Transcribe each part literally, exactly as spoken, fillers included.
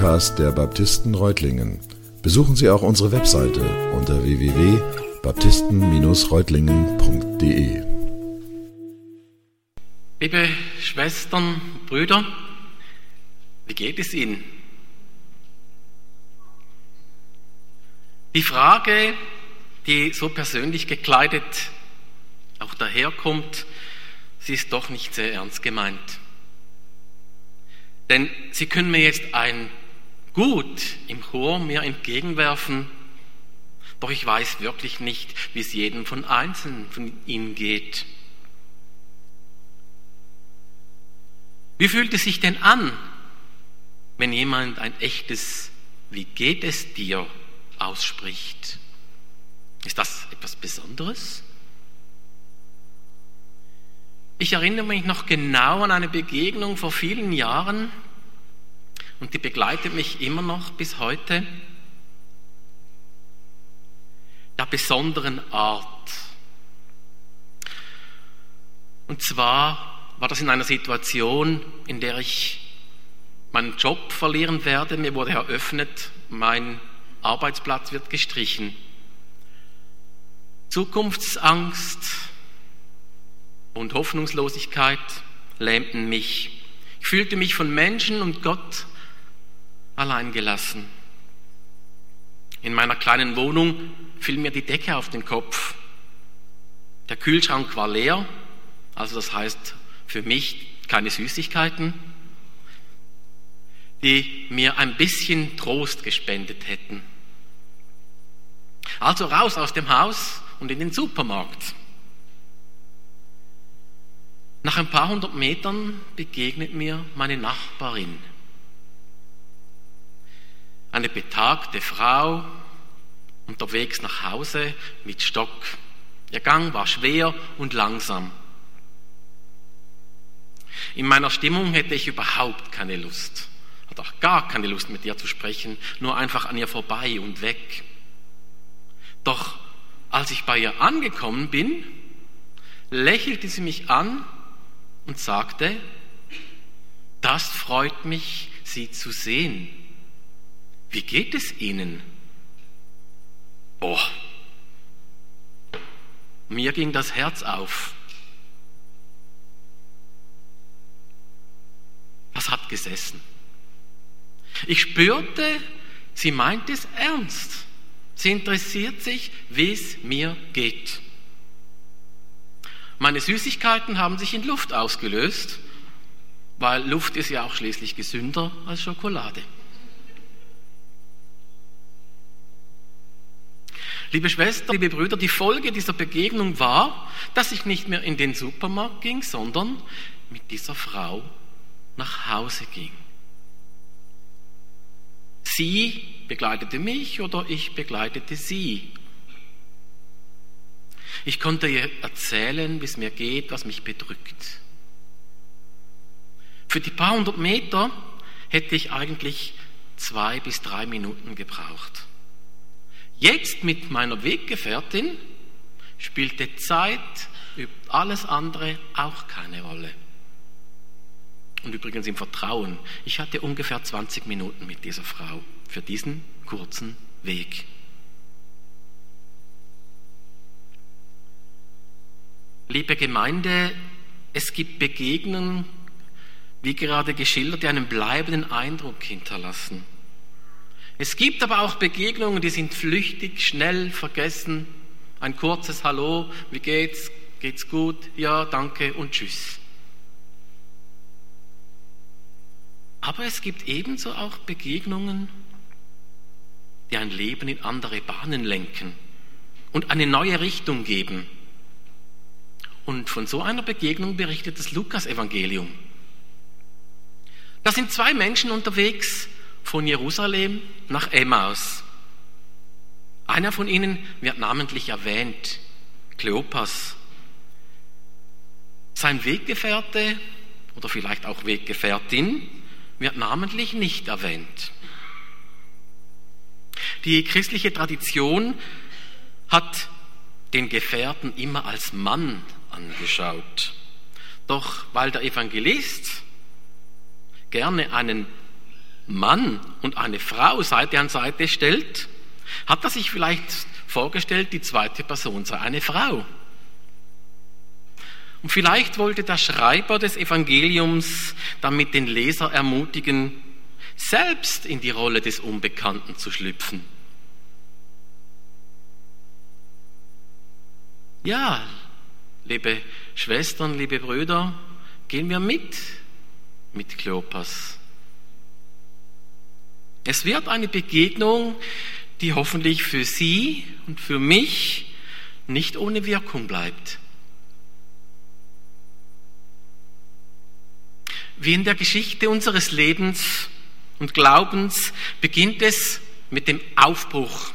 Podcast der Baptisten Reutlingen. Besuchen Sie auch unsere Webseite unter w w w punkt baptisten Bindestrich reutlingen punkt d e. Liebe Schwestern, Brüder, wie geht es Ihnen? Die Frage, die so persönlich gekleidet auch daherkommt, sie ist doch nicht sehr ernst gemeint. Denn Sie können mir jetzt ein Gut im Chor mir entgegenwerfen, doch ich weiß wirklich nicht, wie es jedem von Einzelnen von Ihnen geht. Wie fühlt es sich denn an, wenn jemand ein echtes "Wie geht es dir" ausspricht? Ist das etwas Besonderes? Ich erinnere mich noch genau an eine Begegnung vor vielen Jahren und die begleitet mich immer noch bis heute, der besonderen Art. Und zwar war das in einer Situation, in der ich meinen Job verlieren werde. Mir wurde eröffnet, mein Arbeitsplatz wird gestrichen. Zukunftsangst und Hoffnungslosigkeit lähmten mich. Ich fühlte mich von Menschen und Gott allein gelassen. In meiner kleinen Wohnung fiel mir die Decke auf den Kopf. Der Kühlschrank war leer, also das heißt für mich keine Süßigkeiten, die mir ein bisschen Trost gespendet hätten. Also raus aus dem Haus und in den Supermarkt. Nach ein paar hundert Metern begegnet mir meine Nachbarin. Eine betagte Frau, unterwegs nach Hause mit Stock. Ihr Gang war schwer und langsam. In meiner Stimmung hätte ich überhaupt keine Lust, hatte auch gar keine Lust mit ihr zu sprechen, nur einfach an ihr vorbei und weg. Doch als ich bei ihr angekommen bin, lächelte sie mich an und sagte: "Das freut mich, Sie zu sehen. Wie geht es Ihnen?" Oh, mir ging das Herz auf. Was hat gesessen? Ich spürte, sie meint es ernst. Sie interessiert sich, wie es mir geht. Meine Süßigkeiten haben sich in Luft ausgelöst, weil Luft ist ja auch schließlich gesünder als Schokolade. Liebe Schwestern, liebe Brüder, die Folge dieser Begegnung war, dass ich nicht mehr in den Supermarkt ging, sondern mit dieser Frau nach Hause ging. Sie begleitete mich oder ich begleitete sie. Ich konnte ihr erzählen, wie es mir geht, was mich bedrückt. Für die paar hundert Meter hätte ich eigentlich zwei bis drei Minuten gebraucht. Jetzt mit meiner Weggefährtin spielte Zeit über alles andere auch keine Rolle. Und übrigens im Vertrauen. Ich hatte ungefähr zwanzig Minuten mit dieser Frau für diesen kurzen Weg. Liebe Gemeinde, es gibt Begegnungen, wie gerade geschildert, die einen bleibenden Eindruck hinterlassen. Es gibt aber auch Begegnungen, die sind flüchtig, schnell vergessen. Ein kurzes Hallo, wie geht's? Geht's gut? Ja, danke und tschüss. Aber es gibt ebenso auch Begegnungen, die ein Leben in andere Bahnen lenken und eine neue Richtung geben. Und von so einer Begegnung berichtet das Lukas-Evangelium. Da sind zwei Menschen unterwegs von Jerusalem nach Emmaus. Einer von ihnen wird namentlich erwähnt, Kleopas. Sein Weggefährte oder vielleicht auch Weggefährtin wird namentlich nicht erwähnt. Die christliche Tradition hat den Gefährten immer als Mann angeschaut. Doch weil der Evangelist gerne einen Mann und eine Frau Seite an Seite stellt, hat er sich vielleicht vorgestellt, die zweite Person sei eine Frau. Und vielleicht wollte der Schreiber des Evangeliums damit den Leser ermutigen, selbst in die Rolle des Unbekannten zu schlüpfen. Ja, liebe Schwestern, liebe Brüder, gehen wir mit mit Kleopas. Es wird eine Begegnung, die hoffentlich für Sie und für mich nicht ohne Wirkung bleibt. Wie in der Geschichte unseres Lebens und Glaubens beginnt es mit dem Aufbruch.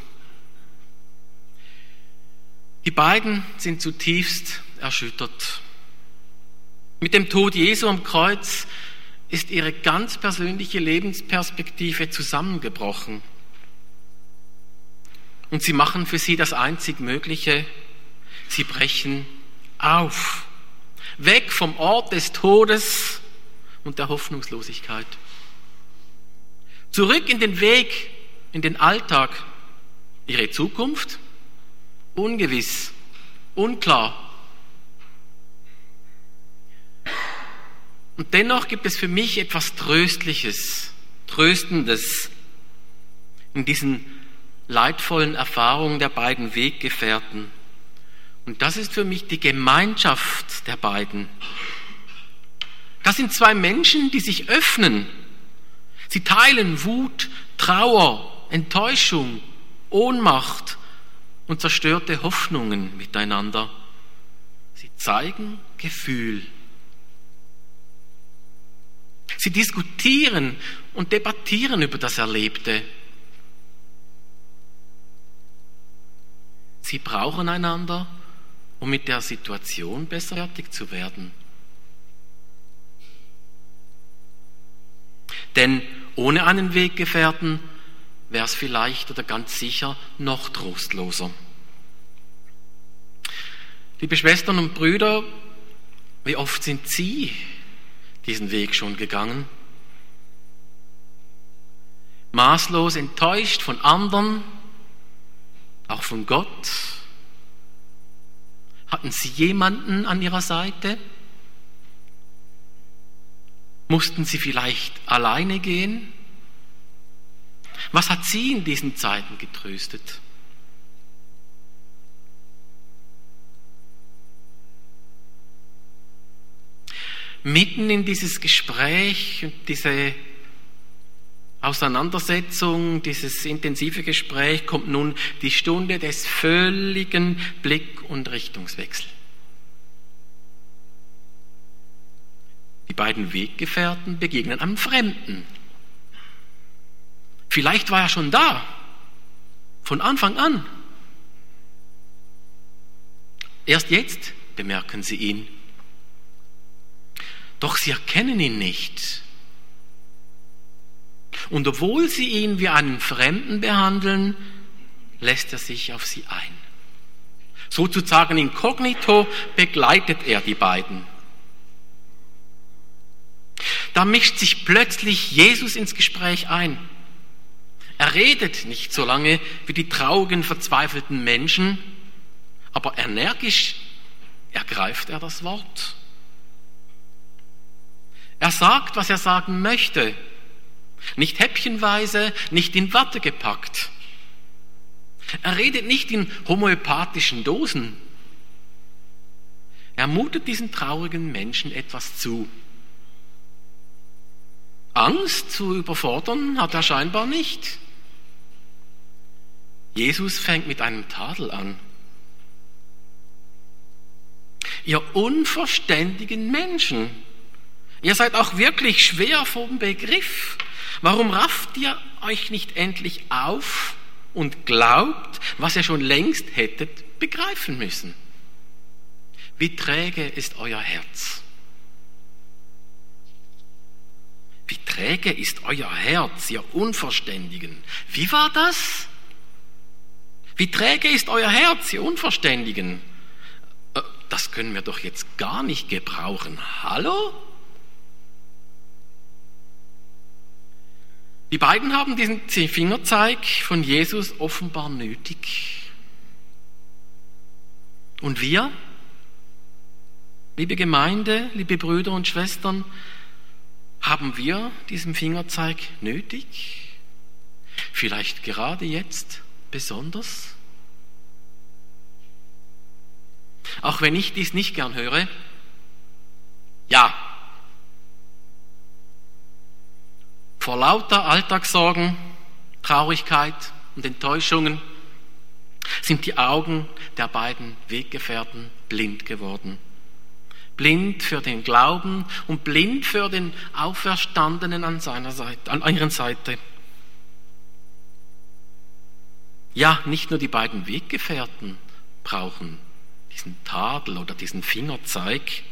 Die beiden sind zutiefst erschüttert. Mit dem Tod Jesu am Kreuz ist ihre ganz persönliche Lebensperspektive zusammengebrochen. Und sie machen für sie das einzig Mögliche: Sie brechen auf. Weg vom Ort des Todes und der Hoffnungslosigkeit. Zurück in den Weg, in den Alltag. Ihre Zukunft? Ungewiss, unklar. Und dennoch gibt es für mich etwas Tröstliches, Tröstendes in diesen leidvollen Erfahrungen der beiden Weggefährten. Und das ist für mich die Gemeinschaft der beiden. Das sind zwei Menschen, die sich öffnen. Sie teilen Wut, Trauer, Enttäuschung, Ohnmacht und zerstörte Hoffnungen miteinander. Sie zeigen Gefühl. Sie diskutieren und debattieren über das Erlebte. Sie brauchen einander, um mit der Situation besser fertig zu werden. Denn ohne einen Weggefährten wäre es vielleicht oder ganz sicher noch trostloser. Liebe Schwestern und Brüder, wie oft sind Sie diesen Weg schon gegangen? Maßlos enttäuscht von anderen, auch von Gott? Hatten Sie jemanden an Ihrer Seite? Mussten Sie vielleicht alleine gehen? Was hat Sie in diesen Zeiten getröstet? Mitten in dieses Gespräch und diese Auseinandersetzung, dieses intensive Gespräch kommt nun die Stunde des völligen Blick- und Richtungswechsels. Die beiden Weggefährten begegnen einem Fremden. Vielleicht war er schon da, von Anfang an. Erst jetzt bemerken sie ihn. Doch sie erkennen ihn nicht. Und obwohl sie ihn wie einen Fremden behandeln, lässt er sich auf sie ein. Sozusagen inkognito begleitet er die beiden. Da mischt sich plötzlich Jesus ins Gespräch ein. Er redet nicht so lange wie die traurigen, verzweifelten Menschen, aber energisch ergreift er das Wort. Er sagt, was er sagen möchte. Nicht häppchenweise, nicht in Watte gepackt. Er redet nicht in homöopathischen Dosen. Er mutet diesen traurigen Menschen etwas zu. Angst zu überfordern hat er scheinbar nicht. Jesus fängt mit einem Tadel an. Ihr unverständigen Menschen, ihr seid auch wirklich schwer vom Begriff. Warum rafft ihr euch nicht endlich auf und glaubt, was ihr schon längst hättet begreifen müssen? Wie träge ist euer Herz? Wie träge ist euer Herz, ihr Unverständigen? Wie war das? Wie träge ist euer Herz, ihr Unverständigen? Das können wir doch jetzt gar nicht gebrauchen. Hallo? Die beiden haben diesen Fingerzeig von Jesus offenbar nötig. Und wir, liebe Gemeinde, liebe Brüder und Schwestern, haben wir diesen Fingerzeig nötig? Vielleicht gerade jetzt besonders? Auch wenn ich dies nicht gern höre, ja. Vor lauter Alltagssorgen, Traurigkeit und Enttäuschungen sind die Augen der beiden Weggefährten blind geworden. Blind für den Glauben und blind für den Auferstandenen an seiner Seite, an ihrer Seite. Ja, nicht nur die beiden Weggefährten brauchen diesen Tadel oder diesen Fingerzeig.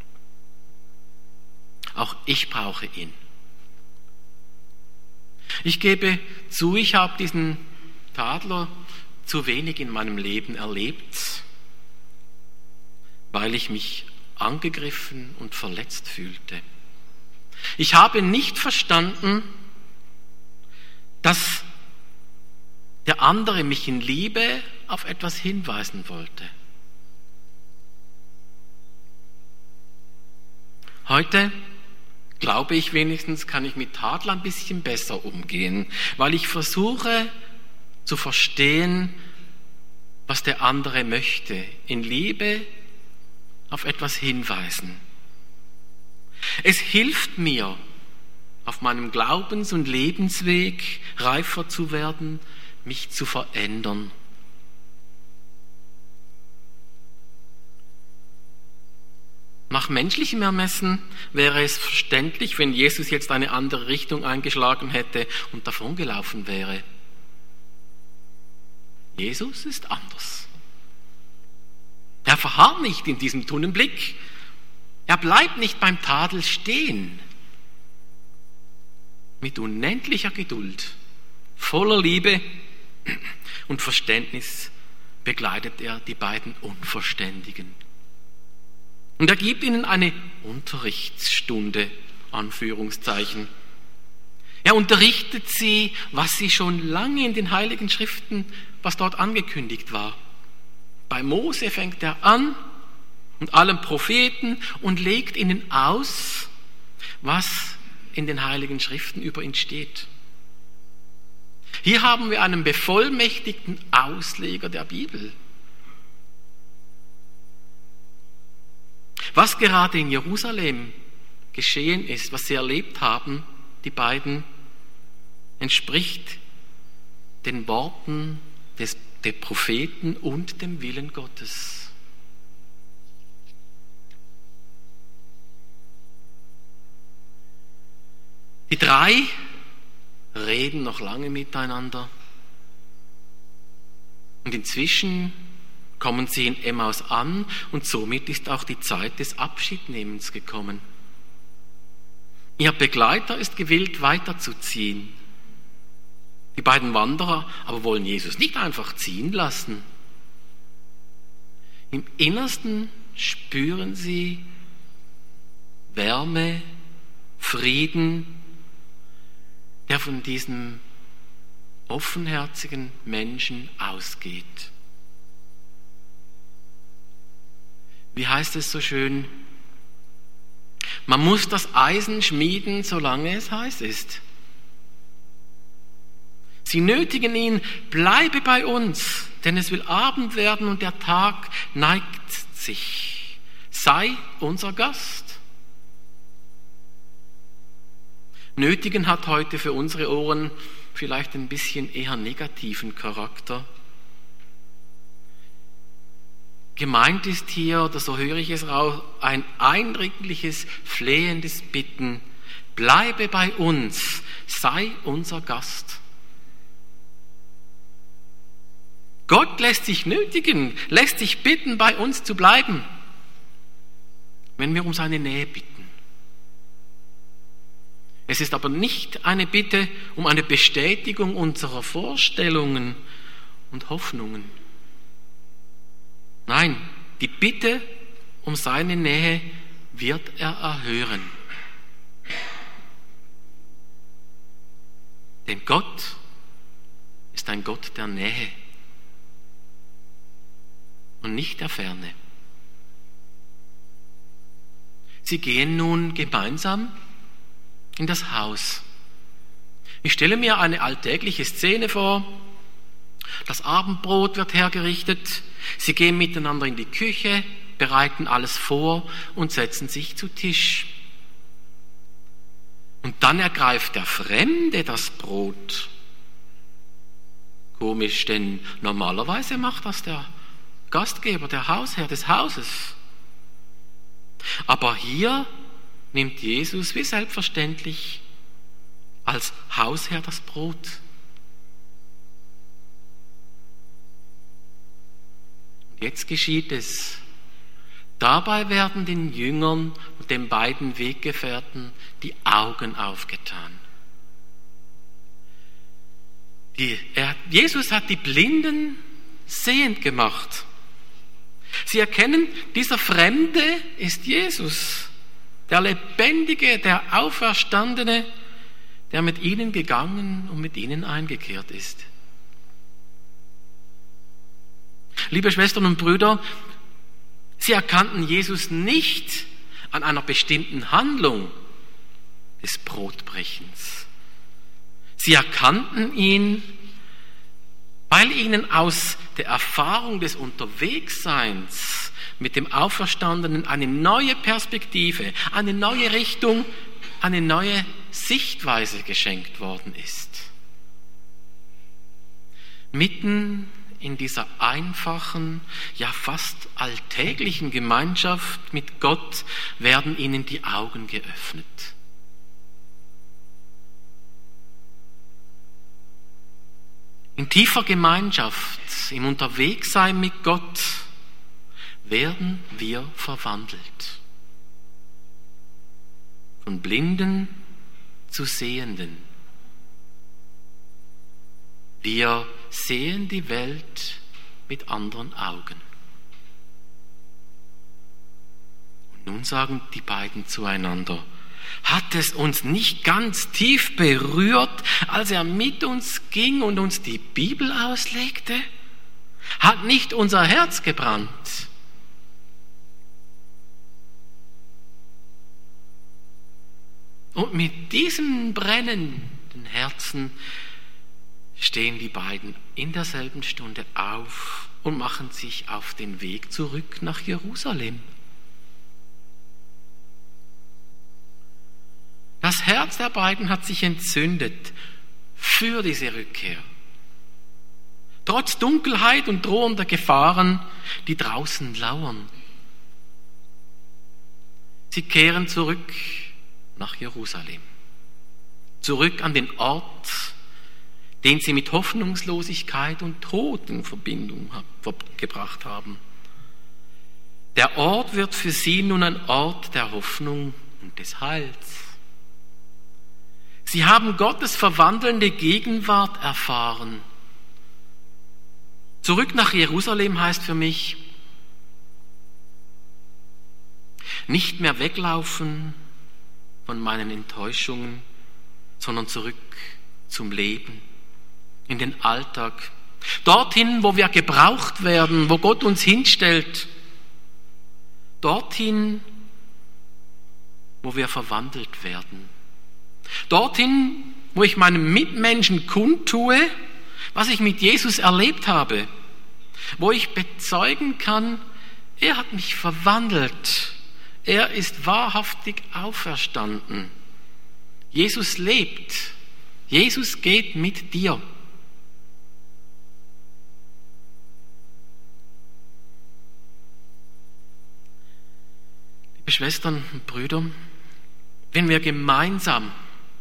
Auch ich brauche ihn. Ich gebe zu, ich habe diesen Tadler zu wenig in meinem Leben erlebt, weil ich mich angegriffen und verletzt fühlte. Ich habe nicht verstanden, dass der andere mich in Liebe auf etwas hinweisen wollte. Heute, glaube ich wenigstens, kann ich mit Tadel ein bisschen besser umgehen, weil ich versuche zu verstehen, was der andere möchte. In Liebe auf etwas hinweisen. Es hilft mir, auf meinem Glaubens- und Lebensweg reifer zu werden, mich zu verändern. Nach menschlichem Ermessen wäre es verständlich, wenn Jesus jetzt eine andere Richtung eingeschlagen hätte und davongelaufen wäre. Jesus ist anders. Er verharrt nicht in diesem Tunnelblick. Er bleibt nicht beim Tadel stehen. Mit unendlicher Geduld, voller Liebe und Verständnis begleitet er die beiden Unverständigen. Und er gibt ihnen eine Unterrichtsstunde, Anführungszeichen. Er unterrichtet sie, was sie schon lange in den Heiligen Schriften, was dort angekündigt war. Bei Mose fängt er an und allen Propheten und legt ihnen aus, was in den Heiligen Schriften über ihn steht. Hier haben wir einen bevollmächtigten Ausleger der Bibel. Was gerade in Jerusalem geschehen ist, was sie erlebt haben, die beiden, entspricht den Worten des, der Propheten und dem Willen Gottes. Die drei reden noch lange miteinander und inzwischen kommen sie in Emmaus an und somit ist auch die Zeit des Abschiednehmens gekommen. Ihr Begleiter ist gewillt, weiterzuziehen. Die beiden Wanderer aber wollen Jesus nicht einfach ziehen lassen. Im Innersten spüren sie Wärme, Frieden, der von diesem offenherzigen Menschen ausgeht. Wie heißt es so schön? Man muss das Eisen schmieden, solange es heiß ist. Sie nötigen ihn, bleibe bei uns, denn es will Abend werden und der Tag neigt sich. Sei unser Gast. Nötigen hat heute für unsere Ohren vielleicht ein bisschen eher negativen Charakter. Gemeint ist hier, oder so höre ich es auch, ein eindringliches, flehendes Bitten. Bleibe bei uns, sei unser Gast. Gott lässt sich nötigen, lässt sich bitten, bei uns zu bleiben, wenn wir um seine Nähe bitten. Es ist aber nicht eine Bitte um eine Bestätigung unserer Vorstellungen und Hoffnungen. Nein, die Bitte um seine Nähe wird er erhören. Denn Gott ist ein Gott der Nähe und nicht der Ferne. Sie gehen nun gemeinsam in das Haus. Ich stelle mir eine alltägliche Szene vor. Das Abendbrot wird hergerichtet. Sie gehen miteinander in die Küche, bereiten alles vor und setzen sich zu Tisch. Und dann ergreift der Fremde das Brot. Komisch, denn normalerweise macht das der Gastgeber, der Hausherr des Hauses. Aber hier nimmt Jesus wie selbstverständlich als Hausherr das Brot. Und jetzt geschieht es. Dabei werden den Jüngern und den beiden Weggefährten die Augen aufgetan. Die, er, Jesus hat die Blinden sehend gemacht. Sie erkennen, dieser Fremde ist Jesus, der Lebendige, der Auferstandene, der mit ihnen gegangen und mit ihnen eingekehrt ist. Liebe Schwestern und Brüder, sie erkannten Jesus nicht an einer bestimmten Handlung des Brotbrechens. Sie erkannten ihn, weil ihnen aus der Erfahrung des Unterwegsseins mit dem Auferstandenen eine neue Perspektive, eine neue Richtung, eine neue Sichtweise geschenkt worden ist. Mitten in dieser einfachen, ja fast alltäglichen Gemeinschaft mit Gott werden ihnen die Augen geöffnet. In tiefer Gemeinschaft, im Unterwegssein mit Gott werden wir verwandelt. Von Blinden zu Sehenden. Wir sehen die Welt mit anderen Augen. Und nun sagen die beiden zueinander: Hat es uns nicht ganz tief berührt, als er mit uns ging und uns die Bibel auslegte? Hat nicht unser Herz gebrannt? Und mit diesem brennenden Herzen stehen die beiden in derselben Stunde auf und machen sich auf den Weg zurück nach Jerusalem. Das Herz der beiden hat sich entzündet für diese Rückkehr. Trotz Dunkelheit und drohender Gefahren, die draußen lauern. Sie kehren zurück nach Jerusalem. Zurück an den Ort, den sie mit Hoffnungslosigkeit und Tod in Verbindung gebracht haben. Der Ort wird für sie nun ein Ort der Hoffnung und des Heils. Sie haben Gottes verwandelnde Gegenwart erfahren. Zurück nach Jerusalem heißt für mich, nicht mehr weglaufen von meinen Enttäuschungen, sondern zurück zum Leben, in den Alltag, dorthin, wo wir gebraucht werden, wo Gott uns hinstellt, dorthin, wo wir verwandelt werden, dorthin, wo ich meinem Mitmenschen kundtue, was ich mit Jesus erlebt habe, wo ich bezeugen kann, er hat mich verwandelt, er ist wahrhaftig auferstanden. Jesus lebt, Jesus geht mit dir. Liebe Schwestern und Brüder, wenn wir gemeinsam,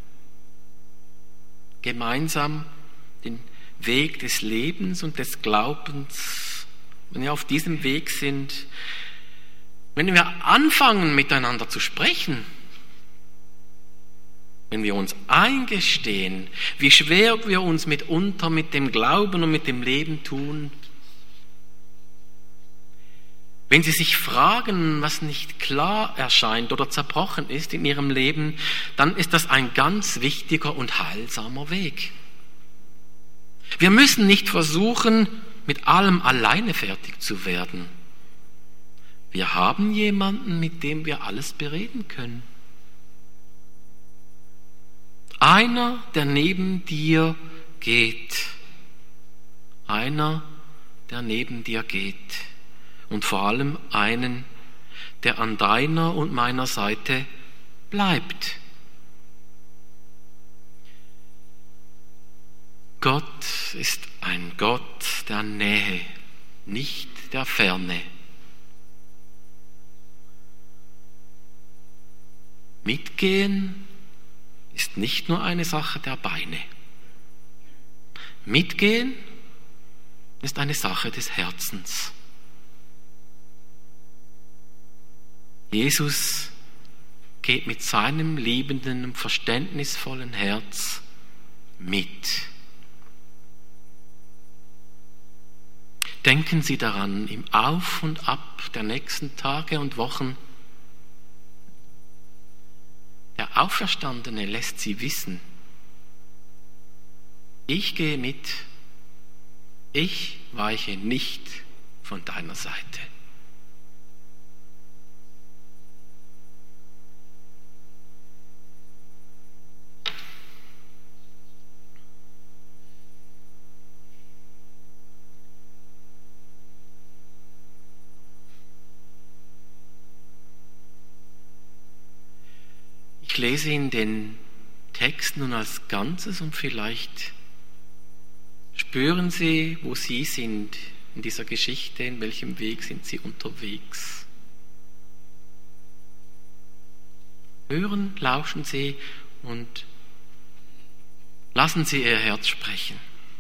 gemeinsam den Weg des Lebens und des Glaubens, wenn wir auf diesem Weg sind, wenn wir anfangen miteinander zu sprechen, wenn wir uns eingestehen, wie schwer wir uns mitunter mit dem Glauben und mit dem Leben tun, wenn Sie sich fragen, was nicht klar erscheint oder zerbrochen ist in Ihrem Leben, dann ist das ein ganz wichtiger und heilsamer Weg. Wir müssen nicht versuchen, mit allem alleine fertig zu werden. Wir haben jemanden, mit dem wir alles bereden können. Einer, der neben dir geht. Einer, der neben dir geht. Und vor allem einen, der an deiner und meiner Seite bleibt. Gott ist ein Gott der Nähe, nicht der Ferne. Mitgehen ist nicht nur eine Sache der Beine. Mitgehen ist eine Sache des Herzens. Jesus geht mit seinem liebenden, verständnisvollen Herz mit. Denken Sie daran, im Auf und Ab der nächsten Tage und Wochen, der Auferstandene lässt Sie wissen, ich gehe mit, ich weiche nicht von deiner Seite. Ich lese Ihnen den Text nun als Ganzes und vielleicht spüren Sie, wo Sie sind in dieser Geschichte, in welchem Weg sind Sie unterwegs. Hören, lauschen Sie und lassen Sie Ihr Herz sprechen.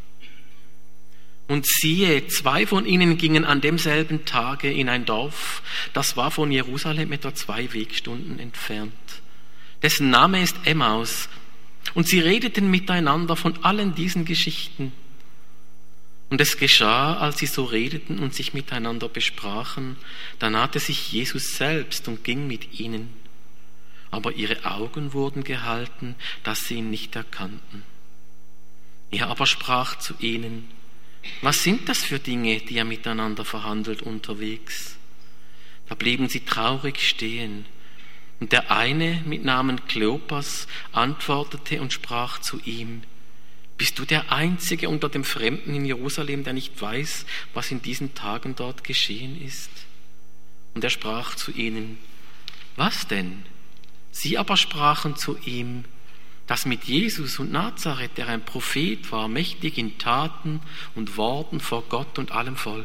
Und siehe, zwei von ihnen gingen an demselben Tage in ein Dorf, das war von Jerusalem etwa zwei Wegstunden entfernt. Dessen Name ist Emmaus. Und sie redeten miteinander von allen diesen Geschichten. Und es geschah, als sie so redeten und sich miteinander besprachen, da nahte sich Jesus selbst und ging mit ihnen. Aber ihre Augen wurden gehalten, dass sie ihn nicht erkannten. Er aber sprach zu ihnen: Was sind das für Dinge, die ihr miteinander verhandelt unterwegs? Da blieben sie traurig stehen. Und der eine mit Namen Kleopas antwortete und sprach zu ihm: Bist du der Einzige unter den Fremden in Jerusalem, der nicht weiß, was in diesen Tagen dort geschehen ist? Und er sprach zu ihnen: Was denn? Sie aber sprachen zu ihm, dass mit Jesus und Nazareth, der ein Prophet war, mächtig in Taten und Worten vor Gott und allem Volk.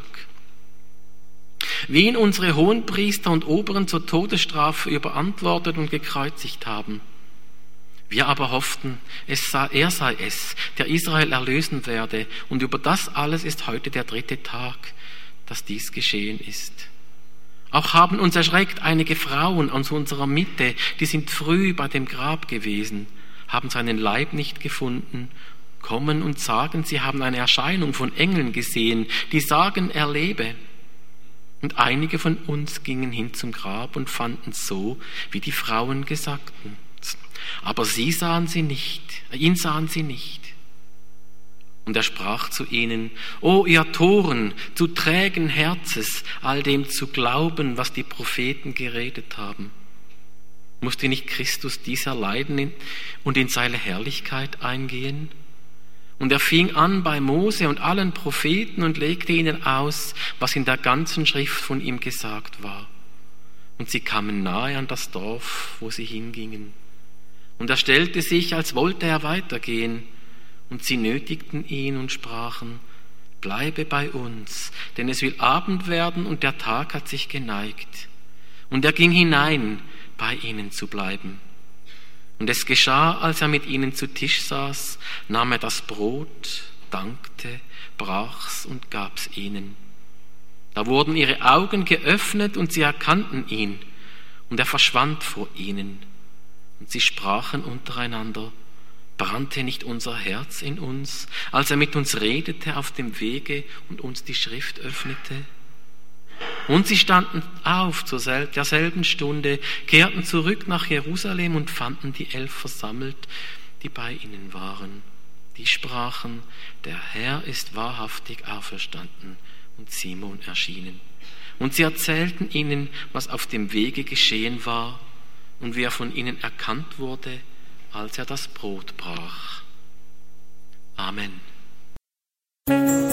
Wie ihn unsere Hohenpriester und Oberen zur Todesstrafe überantwortet und gekreuzigt haben. Wir aber hofften, es sei, er sei es, der Israel erlösen werde, und über das alles ist heute der dritte Tag, dass dies geschehen ist. Auch haben uns erschreckt einige Frauen aus unserer Mitte, die sind früh bei dem Grab gewesen, haben seinen Leib nicht gefunden, kommen und sagen, sie haben eine Erscheinung von Engeln gesehen, die sagen, er lebe. Und einige von uns gingen hin zum Grab und fanden es so, wie die Frauen gesagten. Aber sie sahen sie nicht, ihn sahen sie nicht. Und er sprach zu ihnen: O ihr Toren, zu trägen Herzes, all dem zu glauben, was die Propheten geredet haben. Musste nicht Christus dies erleiden und in seine Herrlichkeit eingehen? Und er fing an bei Mose und allen Propheten und legte ihnen aus, was in der ganzen Schrift von ihm gesagt war. Und sie kamen nahe an das Dorf, wo sie hingingen. Und er stellte sich, als wollte er weitergehen. Und sie nötigten ihn und sprachen: Bleibe bei uns, denn es will Abend werden und der Tag hat sich geneigt. Und er ging hinein, bei ihnen zu bleiben. Und es geschah, als er mit ihnen zu Tisch saß, nahm er das Brot, dankte, brach's und gab's ihnen. Da wurden ihre Augen geöffnet und sie erkannten ihn, und er verschwand vor ihnen. Und sie sprachen untereinander: Brannte nicht unser Herz in uns, als er mit uns redete auf dem Wege und uns die Schrift öffnete? Und sie standen auf zur derselben Stunde, kehrten zurück nach Jerusalem und fanden die Elf versammelt, die bei ihnen waren. Die sprachen, der Herr ist wahrhaftig auferstanden und Simon erschienen. Und sie erzählten ihnen, was auf dem Wege geschehen war und wie er von ihnen erkannt wurde, als er das Brot brach. Amen.